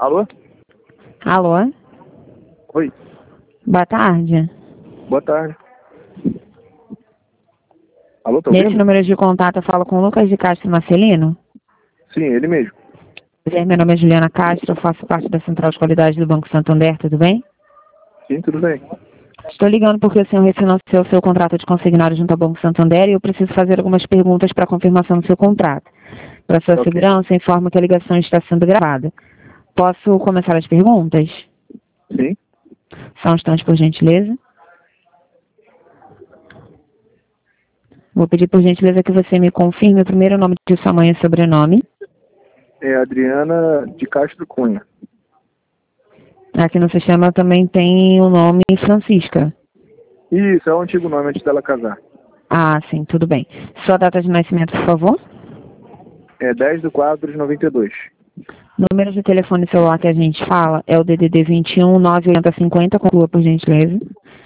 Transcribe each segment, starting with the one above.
Alô? Alô? Oi. Boa tarde. Boa tarde. Alô, tá Nesse ouvindo? número de contato eu falo com o Lucas de Castro Marcelino. Sim, ele mesmo. Meu nome é Juliana Castro, eu faço parte da Central de Qualidade do Banco Santander, tudo bem? Sim, tudo bem. Estou ligando porque o senhor refinanciou o seu contrato de consignado junto ao Banco Santander e eu preciso fazer algumas perguntas para confirmação do seu contrato. Para sua Ok. segurança, informo que a ligação está sendo gravada. Posso começar as perguntas? Sim. Só um instante, por gentileza. Vou pedir, por gentileza, que você me confirme o primeiro nome de sua mãe e sobrenome. É Adriana de Castro Cunha. Aqui no sistema também tem o nome Francisca. Isso, é o antigo nome antes dela casar. Ah, sim, tudo bem. Sua data de nascimento, por favor. É 10/4/92. Número de telefone celular que a gente fala é o DDD 21 98050, conclua, por gentileza.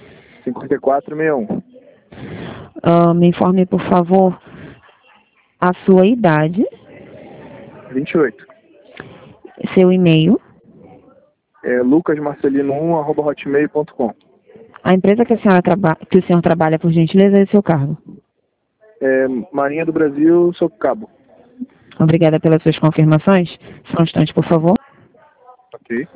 5461. Me informe, por favor, a sua idade, 28. seu e-mail, É lucasmarcelino1@hotmail.com. a empresa que, que o senhor trabalha, por gentileza, e seu cargo. É Marinha do Brasil, sou cabo. Obrigada pelas suas confirmações. Só um instante, por favor. Ok.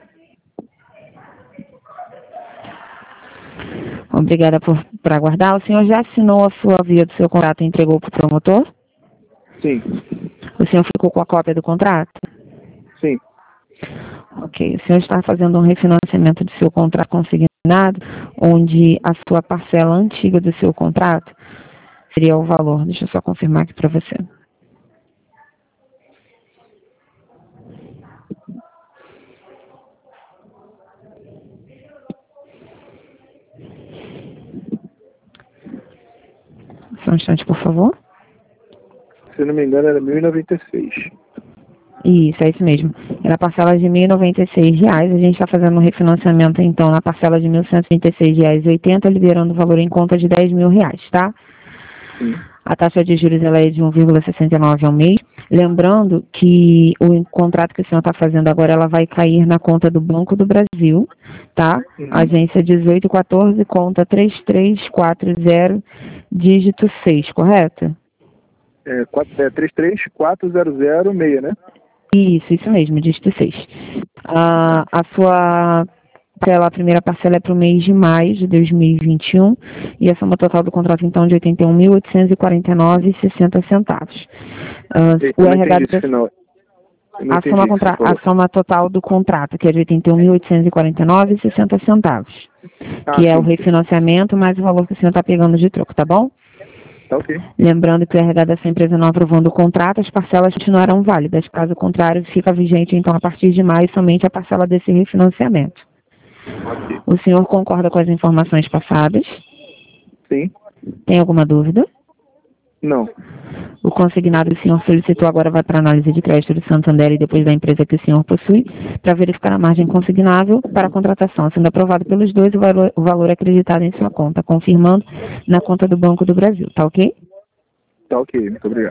Obrigada por aguardar. O senhor já assinou a sua via do seu contrato e entregou para o promotor? Sim. O senhor ficou com a cópia do contrato? Sim. Ok. O senhor está fazendo um refinanciamento do seu contrato consignado, onde a sua parcela antiga do seu contrato seria o valor. Deixa eu só confirmar aqui para você. Só um instante, por favor. Se eu não me engano, era 1.096. Isso, é isso mesmo. Era a parcela de R$ 1.096. A gente está fazendo um refinanciamento, então, na parcela de R$ 1.136,80, liberando o valor em conta de R$ 10.000, tá? Sim. A taxa de juros ela é de 1,69 ao mês. Lembrando que o contrato que o senhor está fazendo agora, ela vai cair na conta do Banco do Brasil, tá? Agência 1814, conta 3340, dígito 6, correto? É 33406, né? Isso mesmo, dígito 6. A sua parcela, a primeira parcela é para o mês de maio de 2021 e a soma total do contrato, então, de R$ 81.849,60. O Eu não RH entendi esse final. Eu não entendi o que você a falou. soma total do contrato, que é de R$ 81.849,60, que é o Sim. refinanciamento mais o valor que o senhor está pegando de troco, tá bom? Tá ok. Lembrando que o RH dessa empresa não aprovando o contrato, as parcelas continuarão válidas. Caso contrário, fica vigente, então, a partir de maio, somente a parcela desse refinanciamento. Ok. O senhor concorda com as informações passadas? Sim. Tem alguma dúvida? Não. O consignado que o senhor solicitou agora vai para análise de crédito do Santander e depois da empresa que o senhor possui, para verificar a margem consignável para a contratação. Sendo aprovado pelos dois, o valor acreditado em sua conta, confirmando na conta do Banco do Brasil, tá ok? Tá ok, muito obrigado.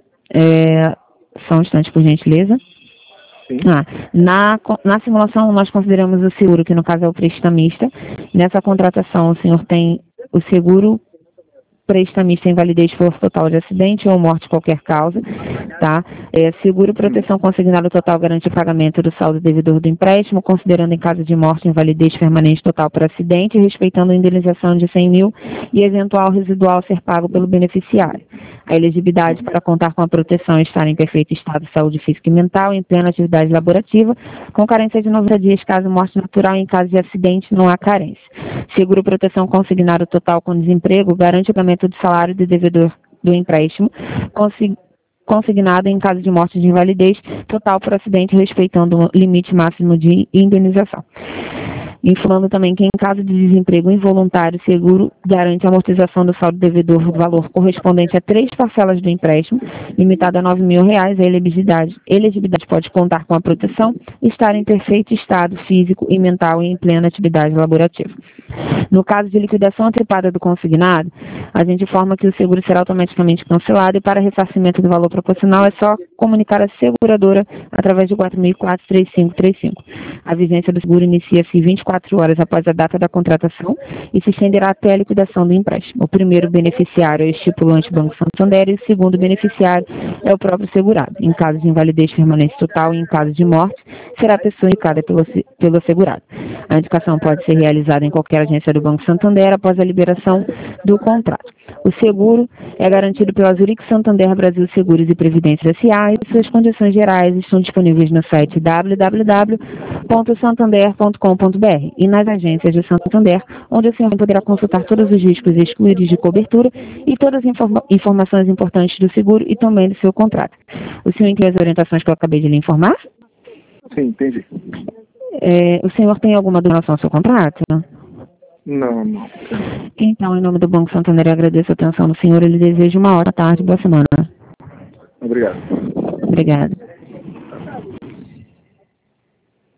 Só um instante, por gentileza. Sim. Na simulação, nós consideramos o seguro, que no caso é o prestamista. Nessa contratação, o senhor tem o seguro prestamista em validez por total de acidente ou morte de qualquer causa, tá? Seguro proteção consignado total garante o pagamento do saldo devedor do empréstimo, considerando em caso de morte invalidez permanente total por acidente, respeitando a indenização de 100 mil e eventual residual a ser pago pelo beneficiário. A elegibilidade para contar com a proteção é estar em perfeito estado de saúde física e mental, em plena atividade laborativa, com carência de 90 dias caso morte natural, em caso de acidente não há carência. Seguro proteção consignado total com desemprego garante o pagamento do salário do devedor do empréstimo, consignado em caso de morte de invalidez total por acidente, respeitando o limite máximo de indenização. Informando também que, em caso de desemprego involuntário, o seguro garante a amortização do saldo devedor do valor correspondente a 3 parcelas do empréstimo, limitado a R$ 9.000. A elegibilidade pode contar com a proteção e estar em perfeito estado físico e mental e em plena atividade laborativa. No caso de liquidação antecipada do consignado, a gente informa que o seguro será automaticamente cancelado e, para ressarcimento do valor proporcional, é só comunicar a seguradora através de 4004-3535. A vigência do seguro inicia-se 24 horas após a data da contratação e se estenderá até a liquidação do empréstimo. O primeiro beneficiário é o estipulante Banco Santander e o segundo beneficiário é o próprio segurado. Em caso de invalidez permanente total e em caso de morte, será a pessoa indicada pelo segurado. A indicação pode ser realizada em qualquer agência do Banco Santander após a liberação do contrato. O seguro é garantido pela Zurich Santander Brasil Seguros e Previdência S.A. e suas condições gerais estão disponíveis no site www.santander.com.br e nas agências de Santander, onde o senhor poderá consultar todos os riscos excluídos de cobertura e todas as informações importantes do seguro e também do seu contrato. O senhor entende as orientações que eu acabei de lhe informar? Sim, entendi. O senhor tem alguma dúvida em relação ao seu contrato? Não. Então, em nome do Banco Santander, eu agradeço a atenção do senhor e lhe desejo uma ótima tarde e boa semana. Obrigado. Obrigada.